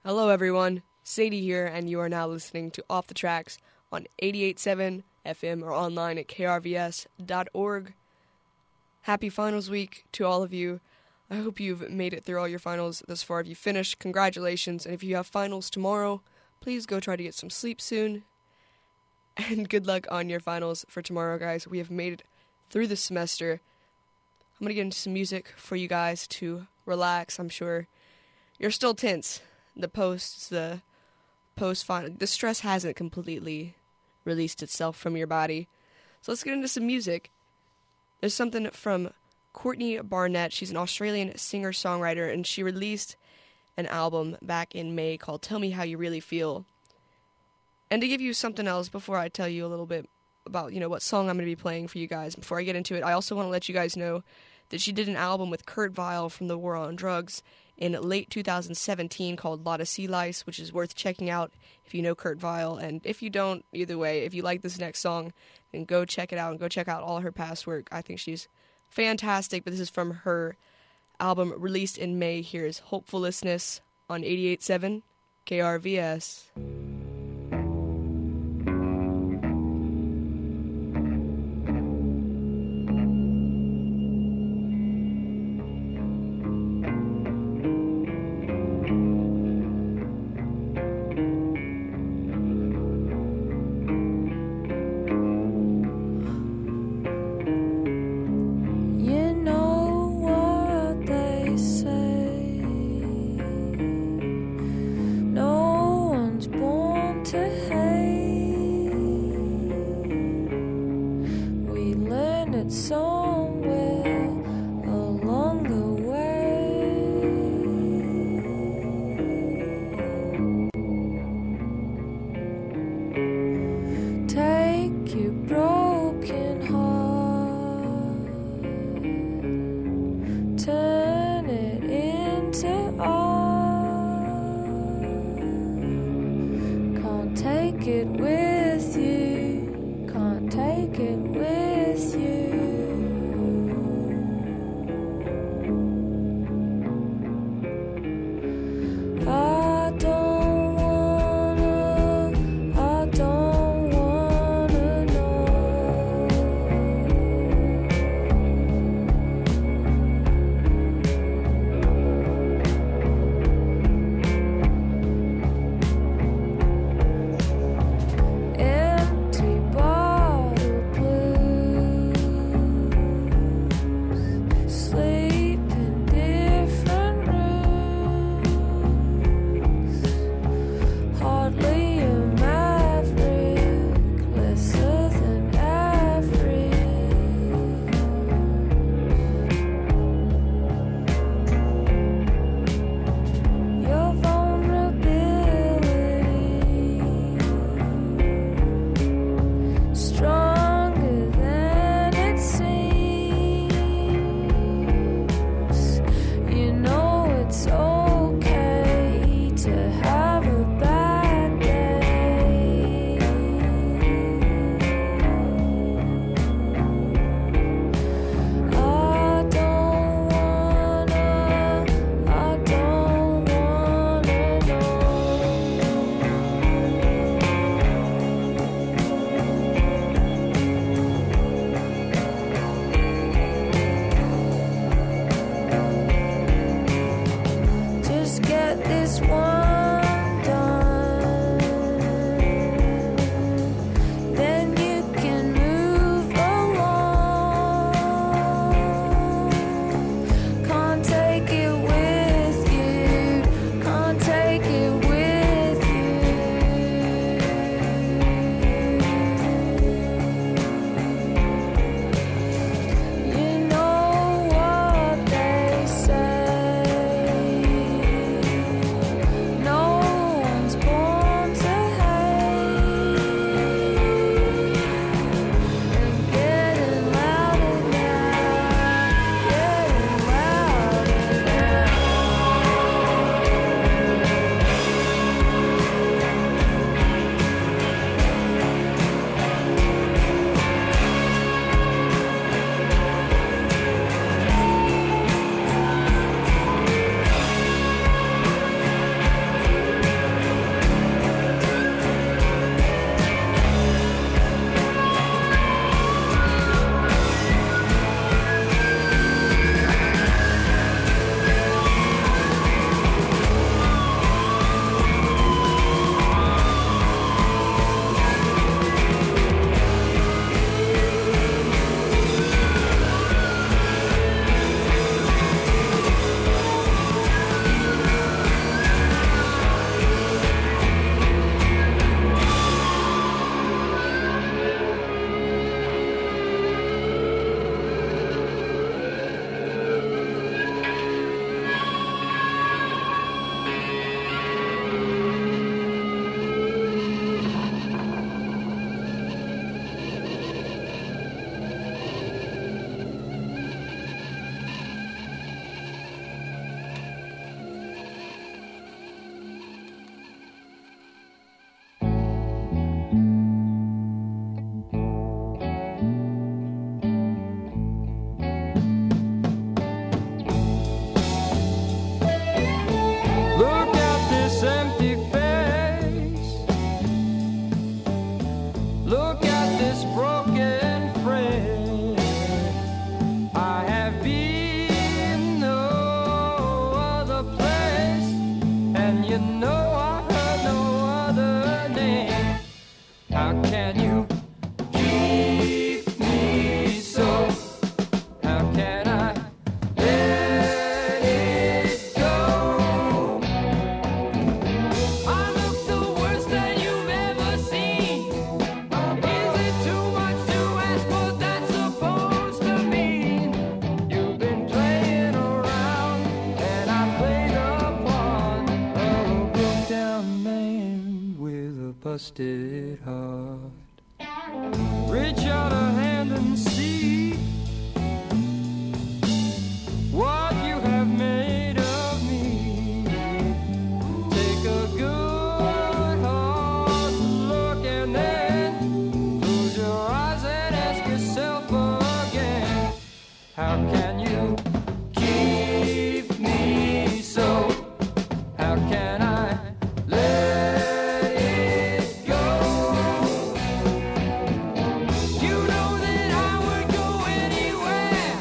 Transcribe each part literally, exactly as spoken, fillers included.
Hello everyone, Sadie here, and you are now listening to Off the Tracks on eighty-eight point seven F M or online at K R V S dot org. Happy finals week to all of you. I hope you've made it through all your finals thus far. If you finished, congratulations, and if you have finals tomorrow, please go try to get some sleep soon. And good luck on your finals for tomorrow, guys. We have made it through the semester. I'm going to get into some music for you guys to relax. I'm sure you're still tense. The posts, the post-final, the stress hasn't completely released itself from your body. So let's get into some music. There's something from Courtney Barnett. She's an Australian singer-songwriter, and she released an album back in May called Tell Me How You Really Feel. And to give you something else before I tell you a little bit about, you know, what song I'm going to be playing for you guys, before I get into it, I also want to let you guys know that she did an album with Kurt Vile from The War on Drugs in late two thousand seventeen called Lot of Sea Lice, which is worth checking out if you know Kurt Vile. And if you don't, either way, if you like this next song, then go check it out and go check out all her past work. I think she's fantastic, but this is from her album released in May. Here's Hopefulness on eighty-eight point seven K R V S. busted heart. Reach out a hand and see what you have made of me. Take a good hard look and then close your eyes and ask yourself again, how can you keep me so? How can I let it go? You know that I would go anywhere,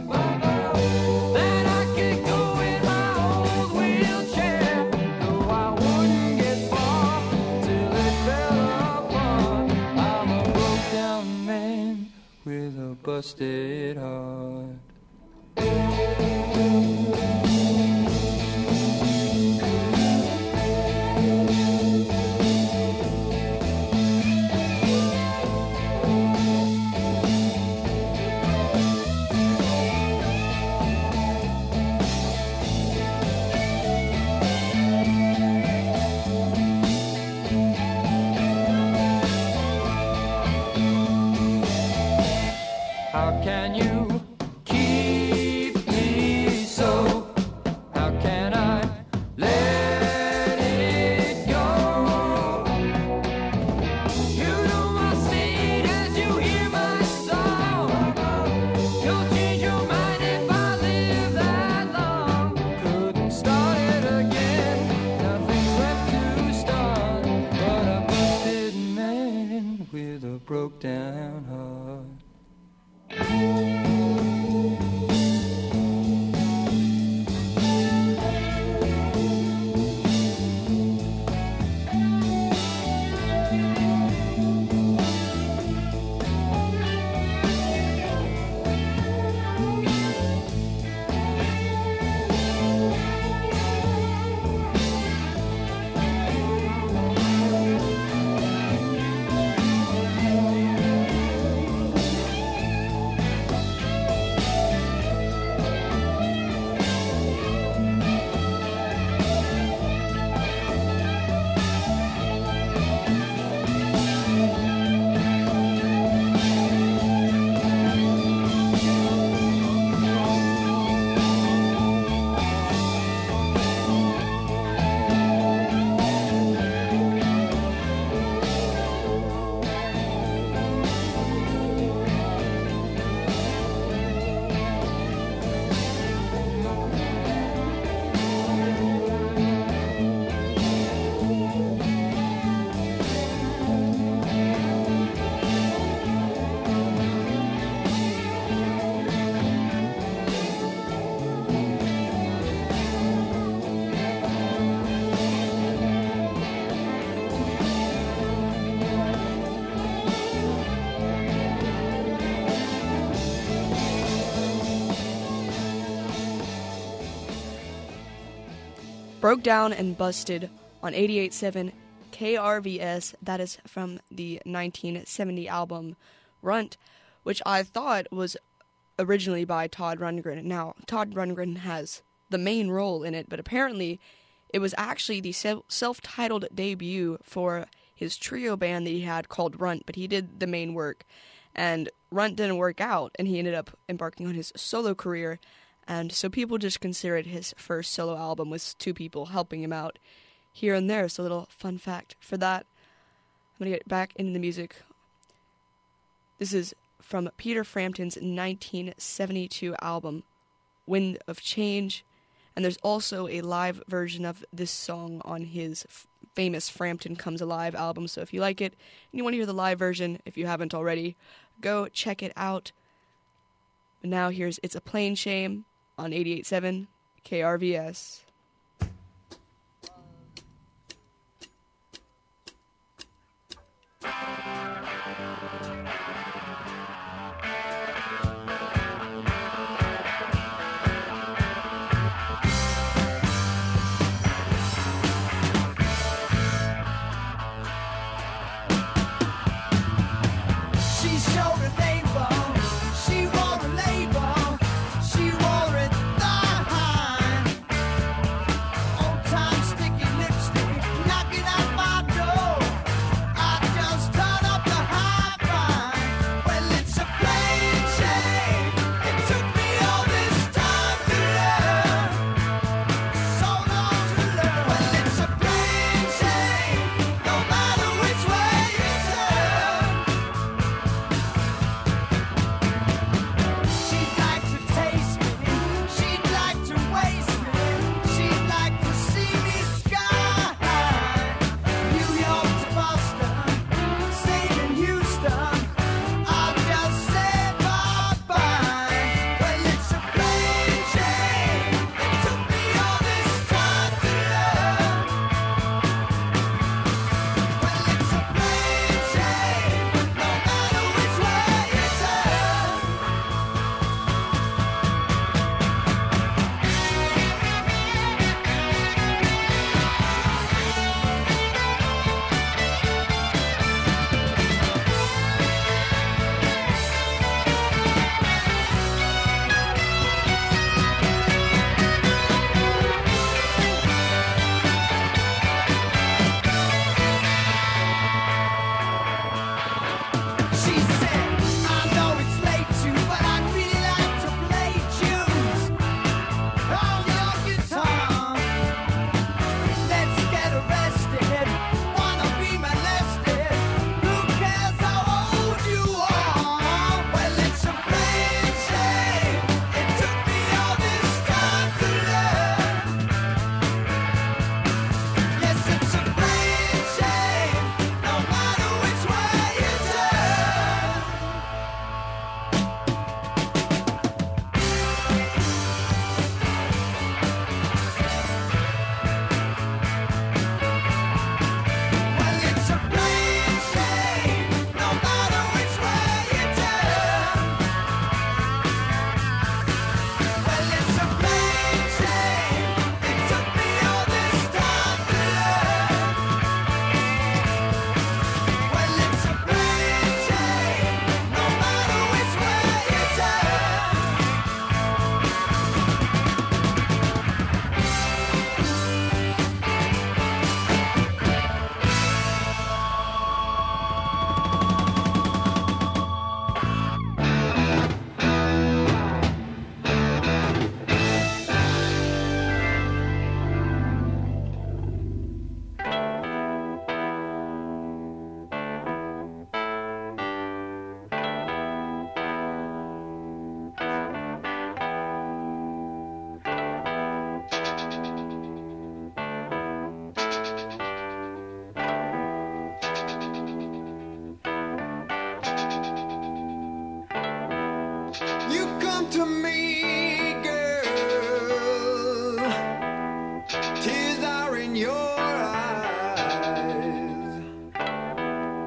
that I could go in my old wheelchair, though I wouldn't get far till it fell apart. I'm a broke down man with a busted heart. How can you keep me so? How can I let it go? You know my state as you hear my song. You'll change your mind if I live that long. Couldn't start it again, nothing's left to start but a busted man with a broke down heart. Broke Down and Busted on eighty-eight point seven K R V S. That is from the nineteen seventy album Runt, which I thought was originally by Todd Rundgren. Now, Todd Rundgren has the main role in it, but apparently it was actually the self-titled debut for his trio band that he had called Runt, but he did the main work. And Runt didn't work out, and he ended up embarking on his solo career. And so people just consider it his first solo album with two people helping him out here and there. So a little fun fact for that. I'm going to get back into the music. This is from Peter Frampton's nineteen seventy-two album, Wind of Change. And there's also a live version of this song on his f- famous Frampton Comes Alive album. So if you like it and you want to hear the live version, if you haven't already, go check it out. But now here's It's a Plain Shame on eighty-eight point seven K R V S. She wore a label, she wore it thigh high.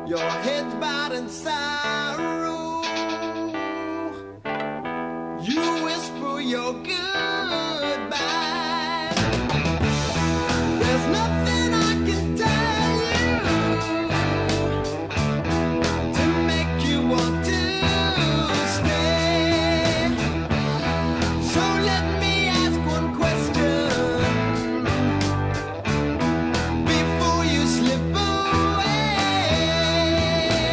Your head's bowed in sorrow. You whisper your goodbye. There's nothing I can tell you to make you want to stay. So let me ask one question before you slip away.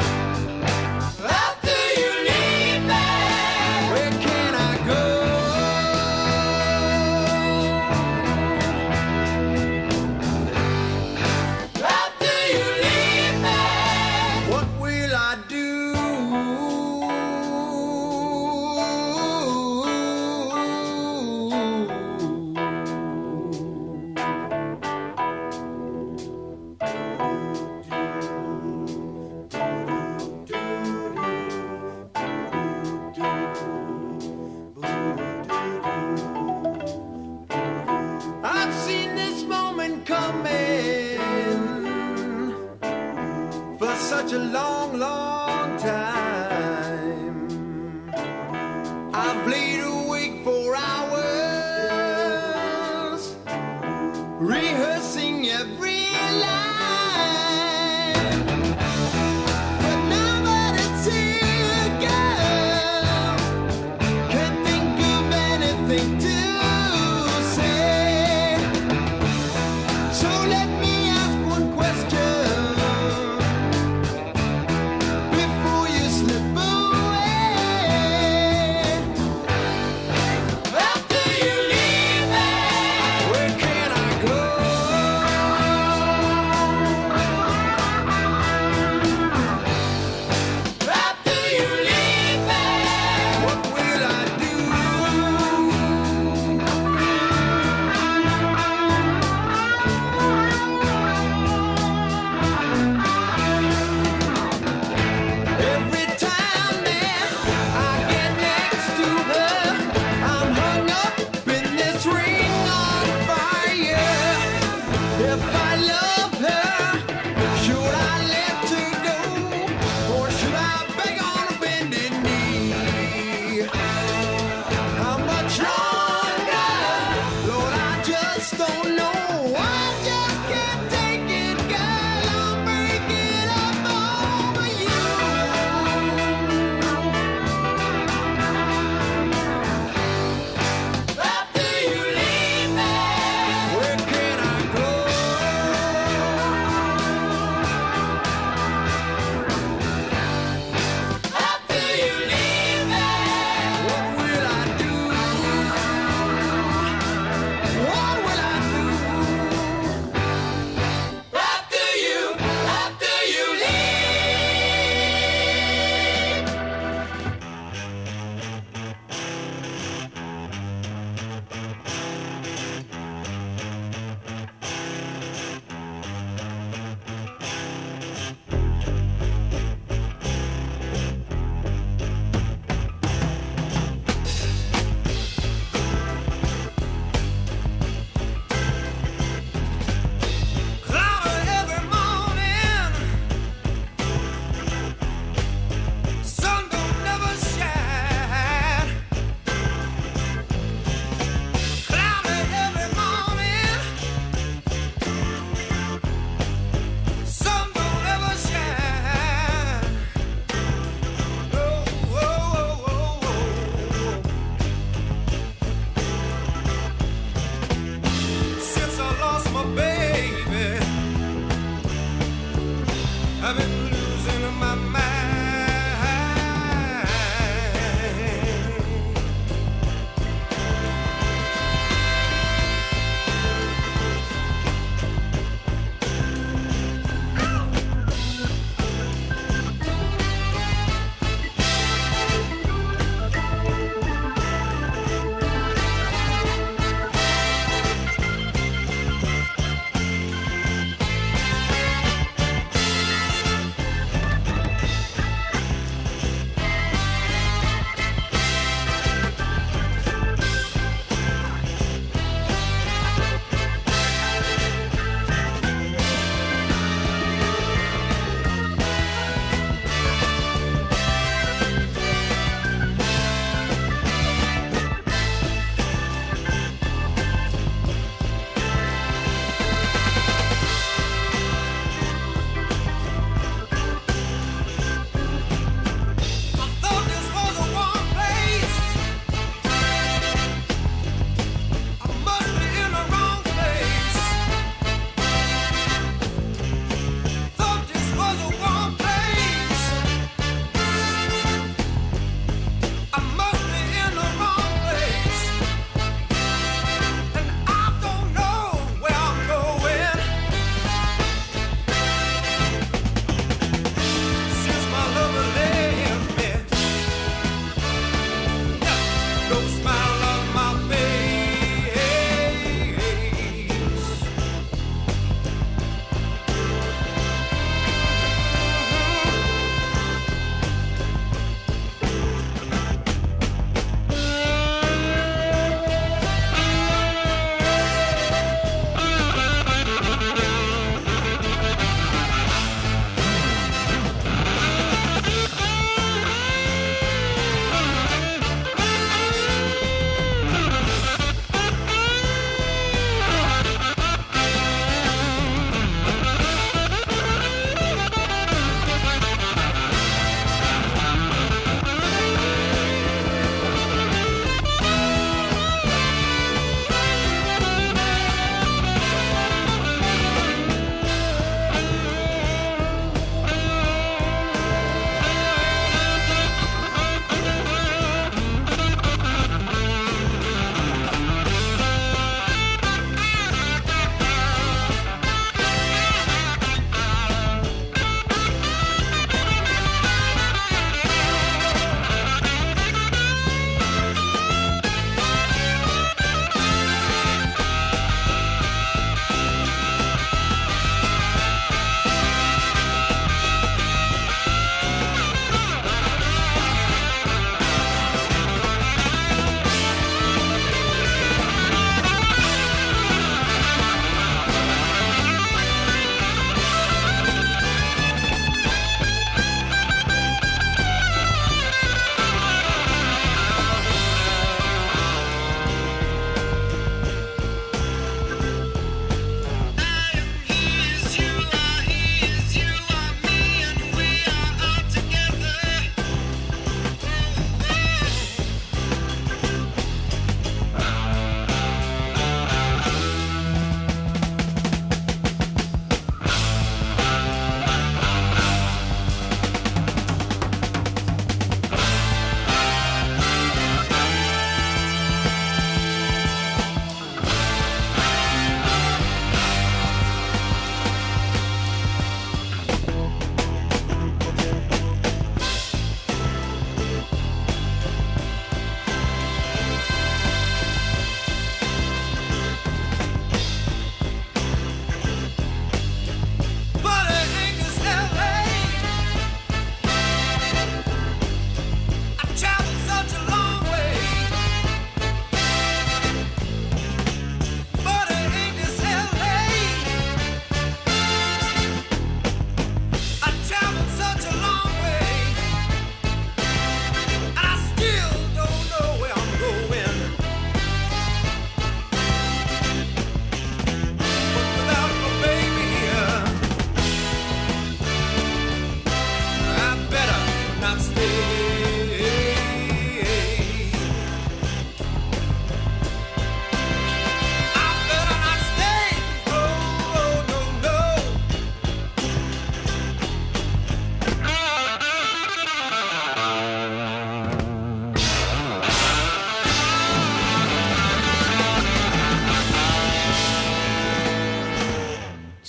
After you leave me, where can I go? After you leave me, what will I do? I've seen this moment coming for such a long, long time. I've laid awake for hours, rehearsing every line. But now that it's here, girl, can't think of anything to say. So let me ask one question before you slip away. After you leave me, where can I go?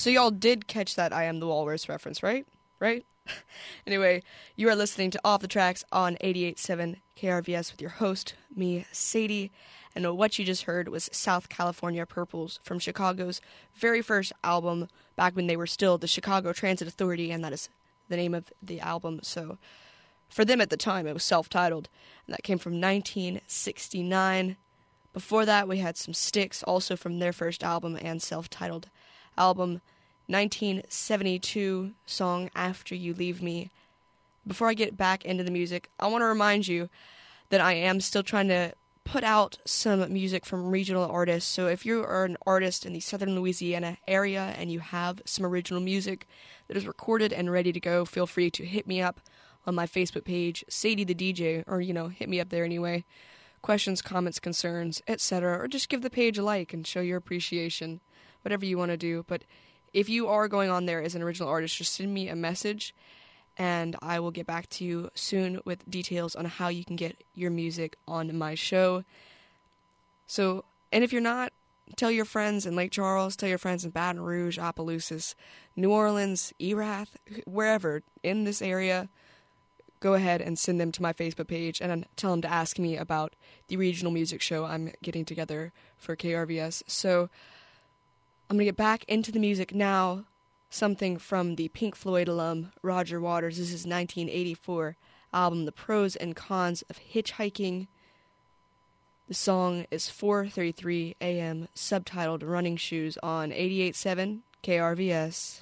So y'all did catch that I Am the Walrus reference, right? Right? Anyway, you are listening to Off the Tracks on eighty-eight point seven K R V S with your host, me, Sadie. And what you just heard was South California Purples from Chicago's very first album, back when they were still the Chicago Transit Authority, and that is the name of the album. So for them at the time, it was self-titled, and that came from nineteen sixty-nine. Before that, we had some Styx, also from their first album and self-titled album, nineteen seventy-two song After You Leave Me. Before I get back into the music, I want to remind you that I am still trying to put out some music from regional artists. So if you are an artist in the southern Louisiana area and you have some original music that is recorded and ready to go, feel free to hit me up on my Facebook page, Sadie the D J, or, you know, hit me up there anyway. Questions, comments, concerns, et cetera, or just give the page a like and show your appreciation, whatever you want to do. But if you are going on there as an original artist, just send me a message, and I will get back to you soon with details on how you can get your music on my show. So, and if you're not, tell your friends in Lake Charles, tell your friends in Baton Rouge, Opelousas, New Orleans, Erath, wherever in this area. Go ahead and send them to my Facebook page and tell them to ask me about the regional music show I'm getting together for K R V S. So I'm going to get back into the music now. Something from the Pink Floyd alum Roger Waters. This is nineteen eighty-four album, The Pros and Cons of Hitchhiking. The song is four thirty-three a.m., subtitled Running Shoes on eighty-eight point seven K R V S.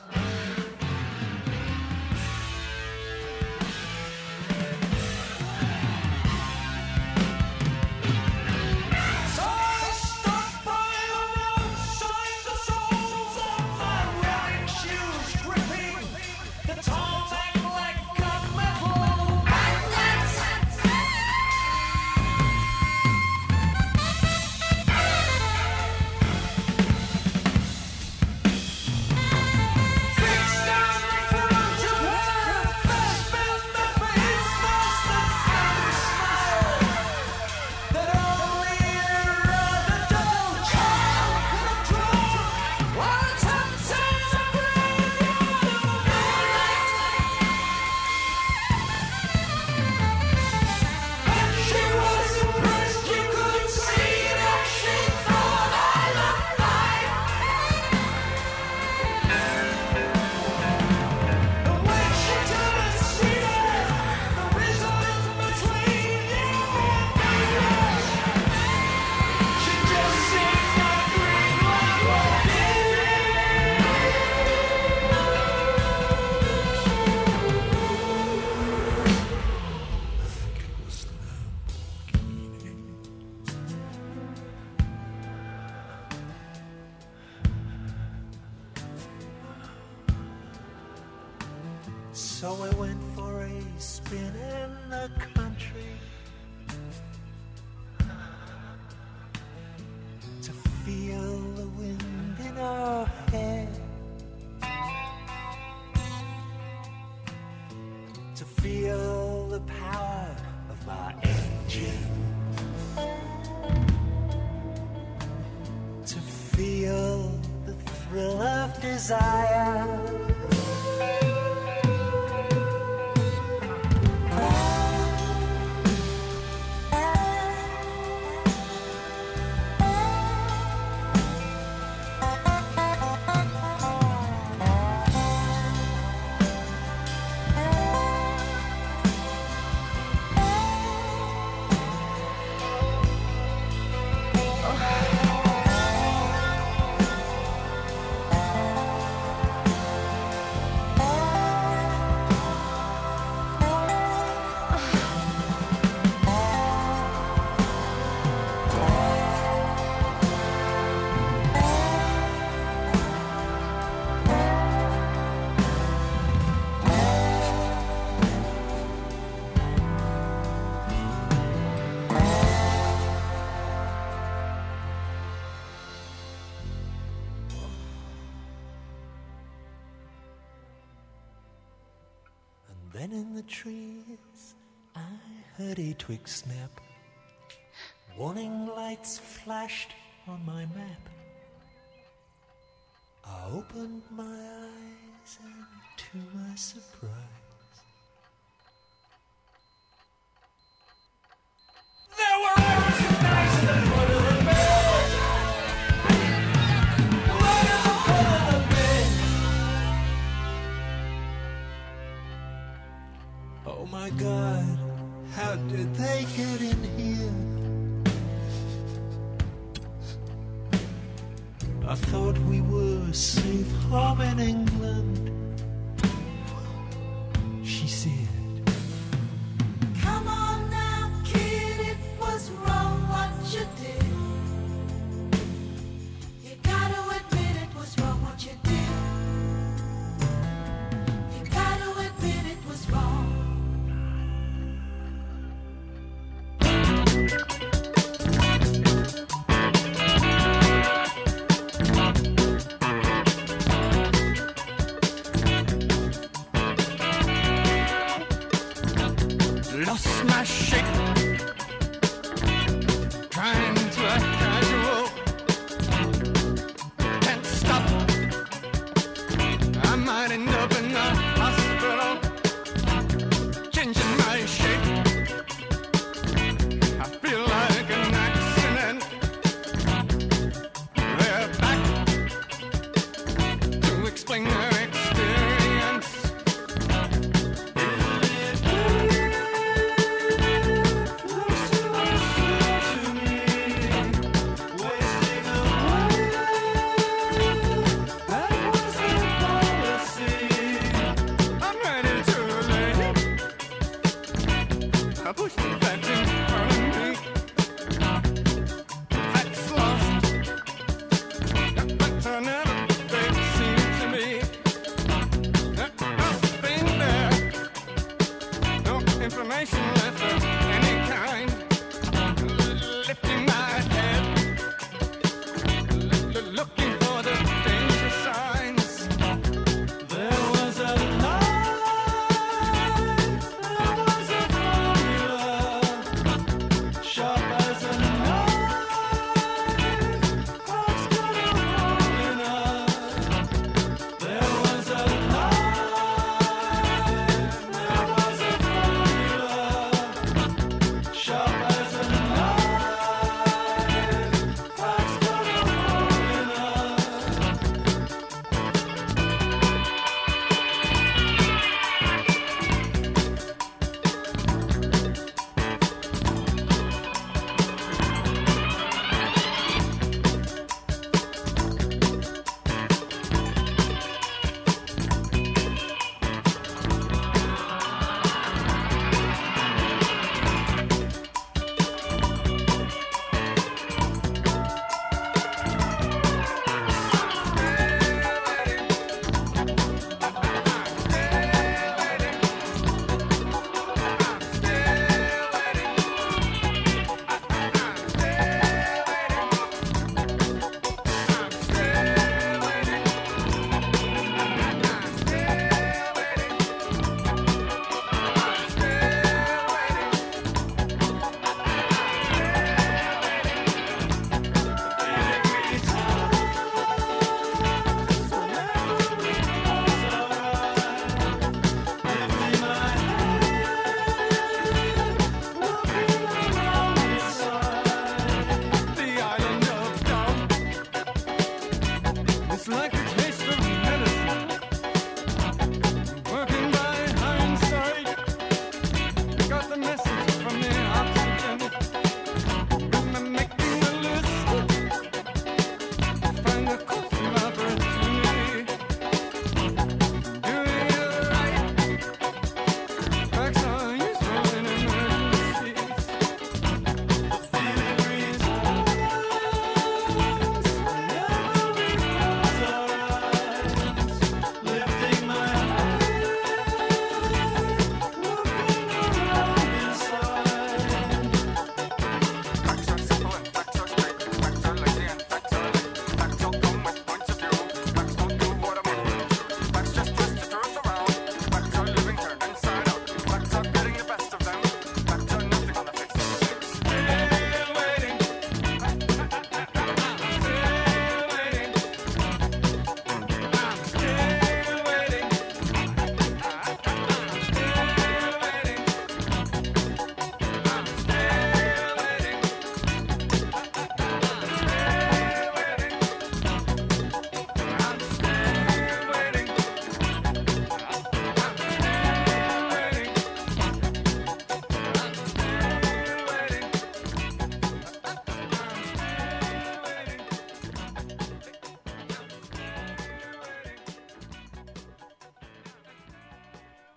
So I went for a spin in the country to feel the wind in our hair, to feel the power of my engine, to feel the thrill of desire. Then in the trees I heard a twig snap. Warning lights flashed on my map. I opened my eyes and to my surprise, there were arrows and knives in the foot of the bed. Right at the foot of the bed. Oh my God, how did they get in here? I thought we were safe home in England. She said, come on now, kid, it was wrong what you did. You gotta admit it was wrong what you did. You gotta admit it was wrong.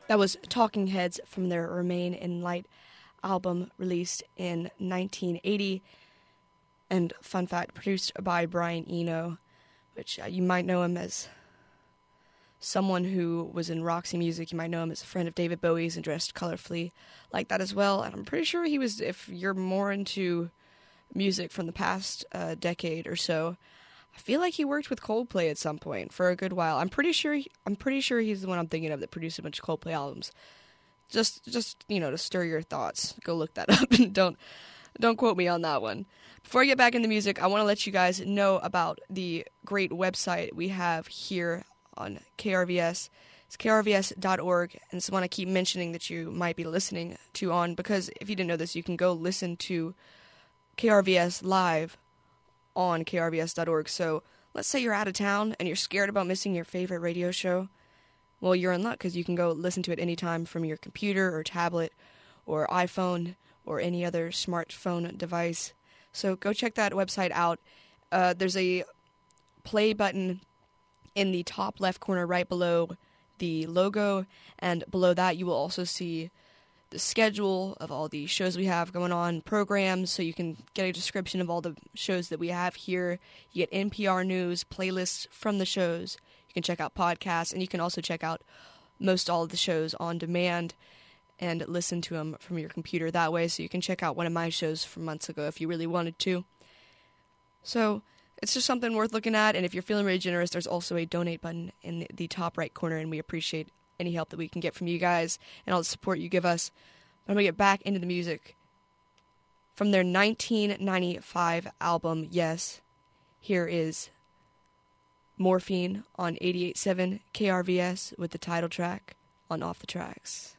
That was Talking Heads from their Remain in Light album released in nineteen eighty. And fun fact, produced by Brian Eno, which uh, you might know him as someone who was in Roxy Music. You might know him as a friend of David Bowie's and dressed colorfully like that as well. And I'm pretty sure he was, if you're more into music from the past uh, decade or so, I feel like he worked with Coldplay at some point for a good while. I'm pretty sure. He, I'm pretty sure he's the one I'm thinking of that produced a bunch of Coldplay albums. Just, just you know, to stir your thoughts, go look that up and don't, don't quote me on that one. Before I get back into music, I want to let you guys know about the great website we have here on K R V S. It's K R V S dot org, and it's the one I keep mentioning that you might be listening to on, because if you didn't know this, you can go listen to K R V S live on K R V S dot org. So let's say you're out of town and you're scared about missing your favorite radio show. Well, you're in luck, because you can go listen to it anytime from your computer or tablet or iPhone or any other smartphone device. So go check that website out. Uh, there's a play button in the top left corner right below the logo, and below that you will also see the schedule of all the shows we have going on, programs, so you can get a description of all the shows that we have here. You get N P R news, playlists from the shows. You can check out podcasts, and you can also check out most all of the shows on demand and listen to them from your computer that way, so you can check out one of my shows from months ago if you really wanted to. So it's just something worth looking at, and if you're feeling really generous, there's also a donate button in the, the top right corner, and we appreciate any help that we can get from you guys and all the support you give us. But I'm going to get back into the music. From their nineteen ninety-five album, Yes, here is Morphine on eighty-eight point seven K R V S with the title track on Off the Tracks.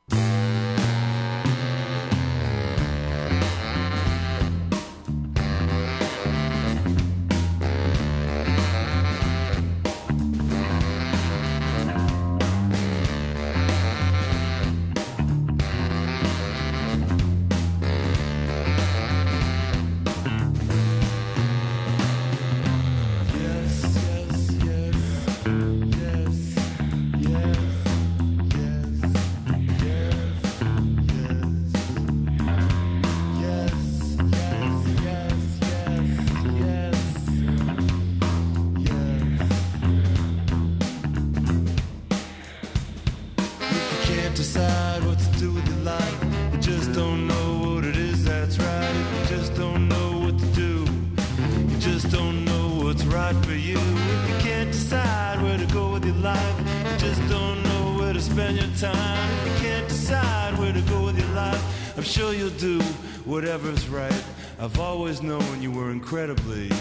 Decide what to do with your life. You just don't know what it is that's right. You just don't know what to do. You just don't know what's right for you. If you can't decide where to go with your life, you just don't know where to spend your time. If you can't decide where to go with your life, I'm sure you'll do whatever's right. I've always known you were incredibly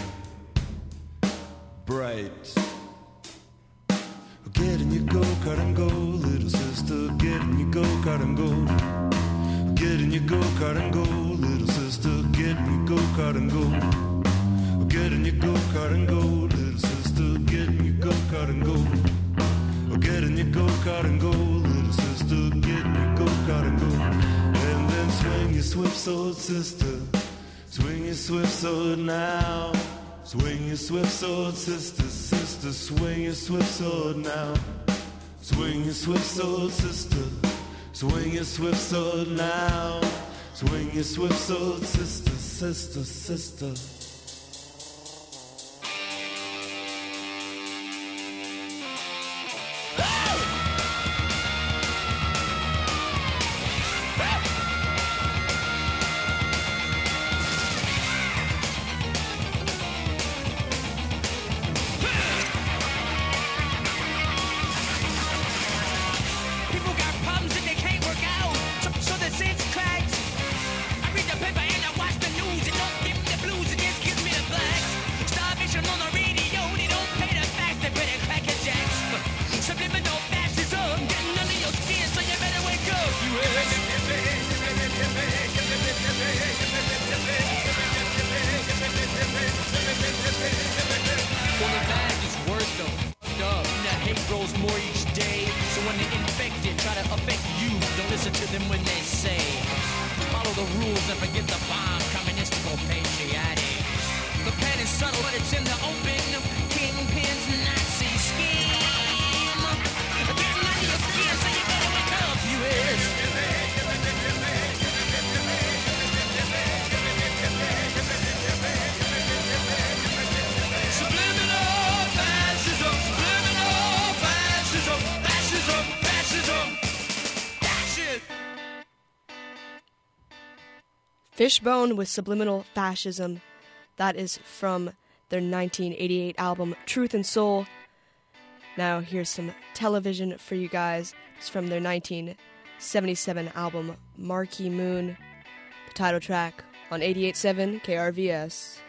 bright. Get in your go-kart and go, little sister. Get in your go-kart and go. Get in your go-kart and go, little sister. Get in your go-kart and go. Get in your go-kart and go, little sister. Get in your go-kart and go. Get in your go-kart and go, little sister. Get in your go-kart and go. And then swing your swift sword, sister. Swing your swift sword now. Swing your swift sword, sister, sister, swing your swift sword now. Swing your swift sword, sister, swing your swift sword now. Swing your swift sword, sister, sister, sister. People got problems that they can't work out, so, so the sense cracks. I read the paper and I watch the news. It don't give me the blues, it just gives me the blacks. Starvation on the radio, they don't pay the facts, they pay the cracker jacks. Subliminal fascism, getting under your skin, so you better wake up. You well, the bad is worse though. Duh, and the hate grows more each day. So when they're infected, try to affect you. Don't listen to them when they say, follow the rules and forget the bomb. Communistic or patriotic. The plan is subtle, but it's in the open. Kingpins, Nazi scheme. Getting under your skin, so you better wake up. Fishbone with Subliminal Fascism. That is from their nineteen eighty-eight album Truth and Soul. Now here's some Television for you guys. It's from their nineteen seventy-seven album Marquee Moon. The title track on eighty-eight point seven K R V S.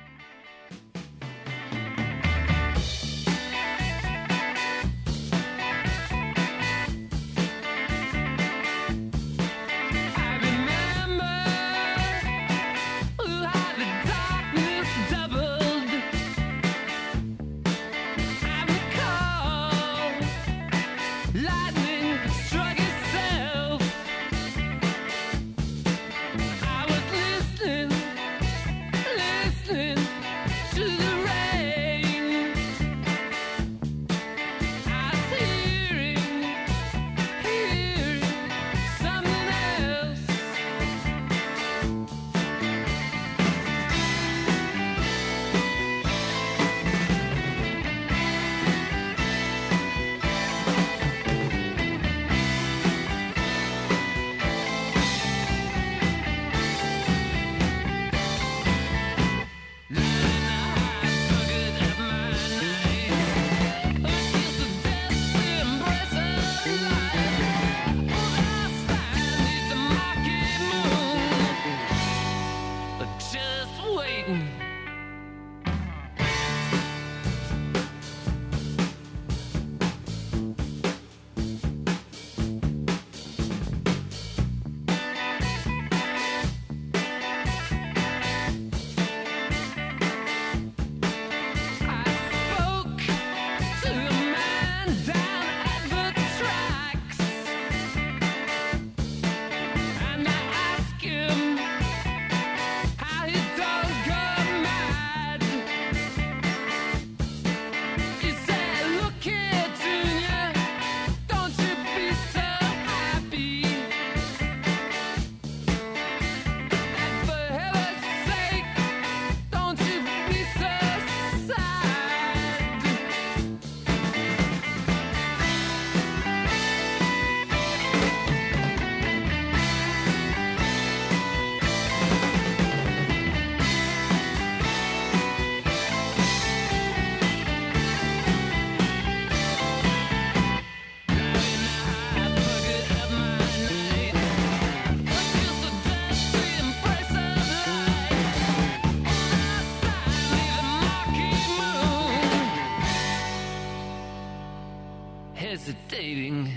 Hesitating.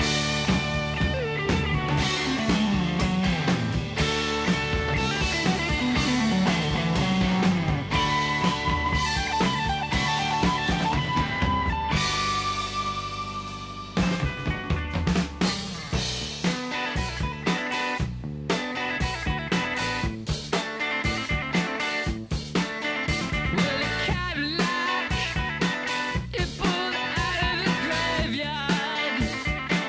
Well, a Cadillac, it pulled out of the graveyard.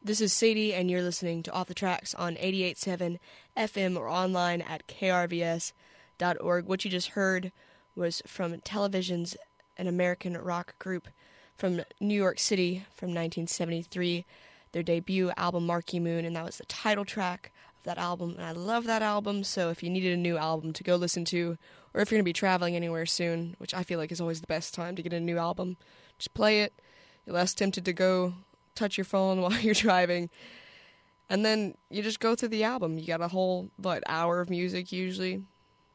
This is Sadie, and you're listening to Off the Tracks on eighty-eight point seven F M or online at K R V S dot org. What you just heard was from Television's, an American rock group from New York City from nineteen seventy-three, their debut album Marquee Moon, and that was the title track of that album. And I love that album, so if you needed a new album to go listen to, or if you're going to be traveling anywhere soon, which I feel like is always the best time to get a new album, just play it. You're less tempted to go touch your phone while you're driving, and then you just go through the album. You got a whole, what, hour of music usually.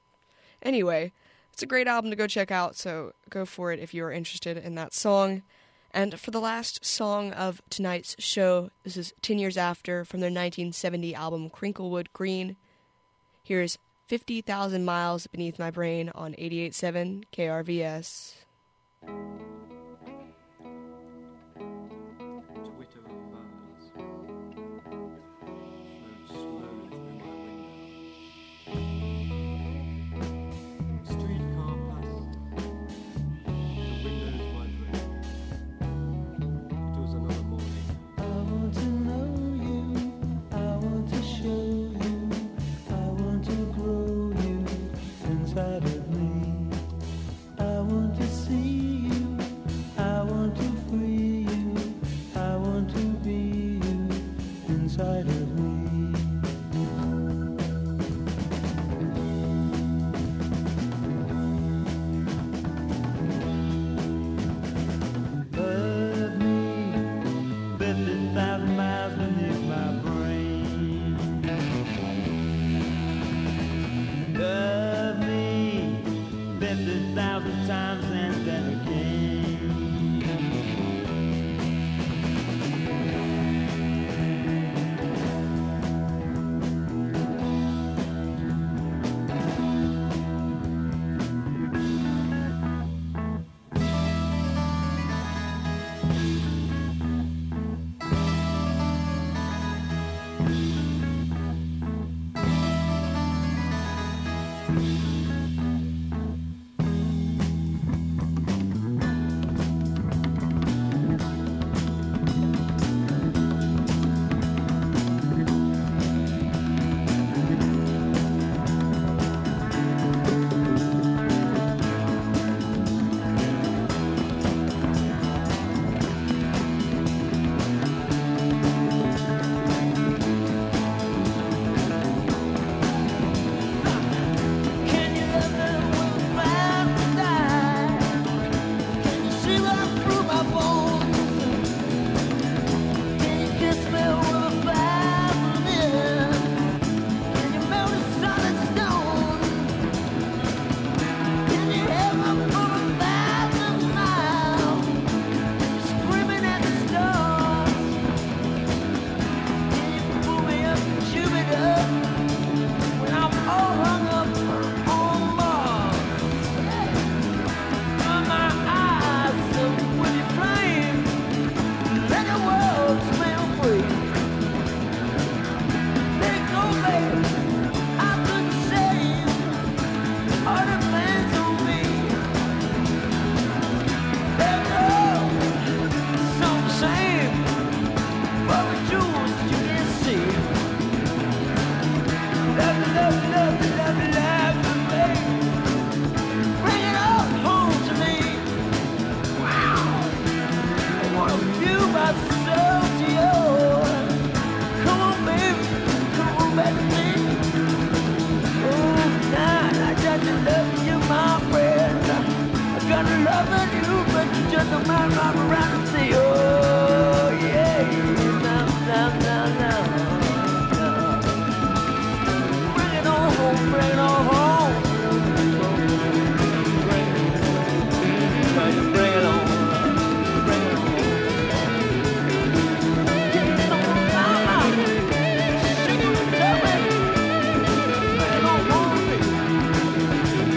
Anyway, it's a great album to go check out, so go for it if you're interested in that song. And for the last song of tonight's show, this is ten Years After from their nineteen seventy album Crinklewood Green. Here's fifty thousand Miles Beneath My Brain on eighty-eight point seven K R V S.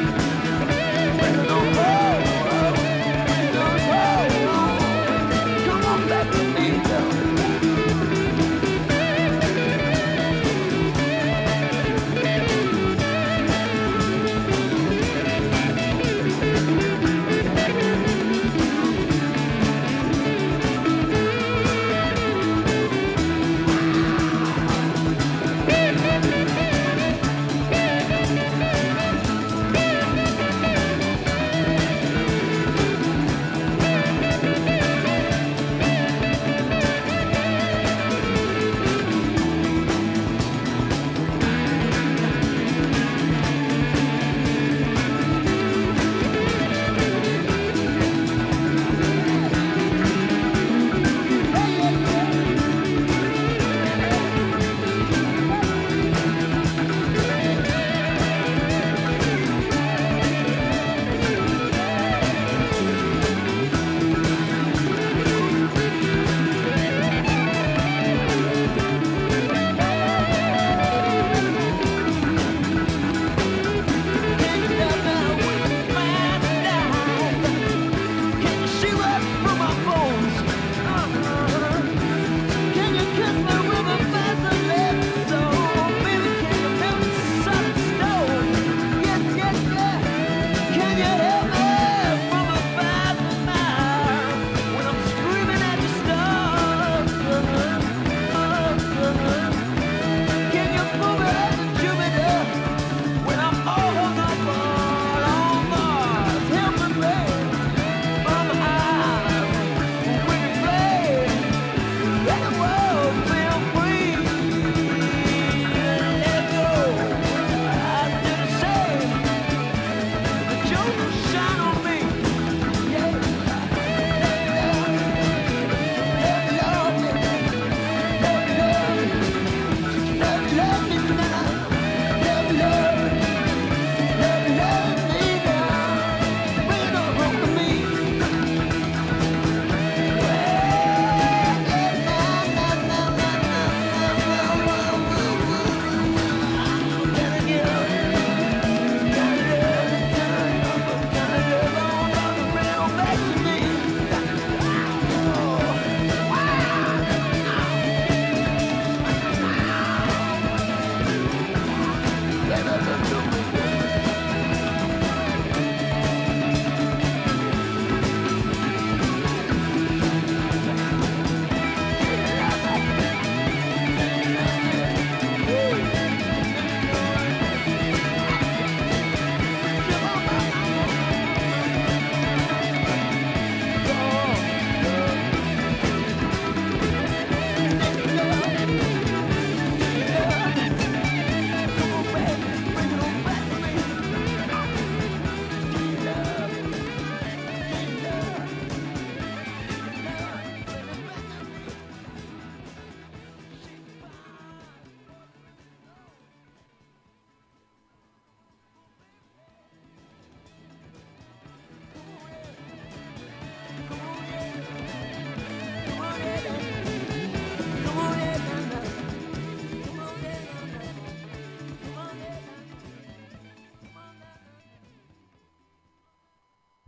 Come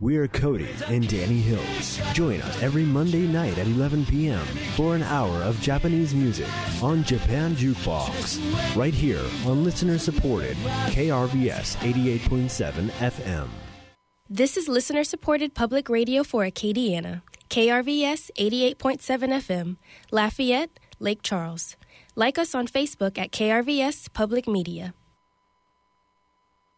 We're Cody and Danny Hills. Join us every Monday night at eleven p.m. for an hour of Japanese music on Japan Jukebox, right here on listener-supported K R V S eighty-eight point seven F M. This is listener-supported public radio for Acadiana, K R V S eighty-eight point seven F M, Lafayette, Lake Charles. Like us on Facebook at K R V S Public Media.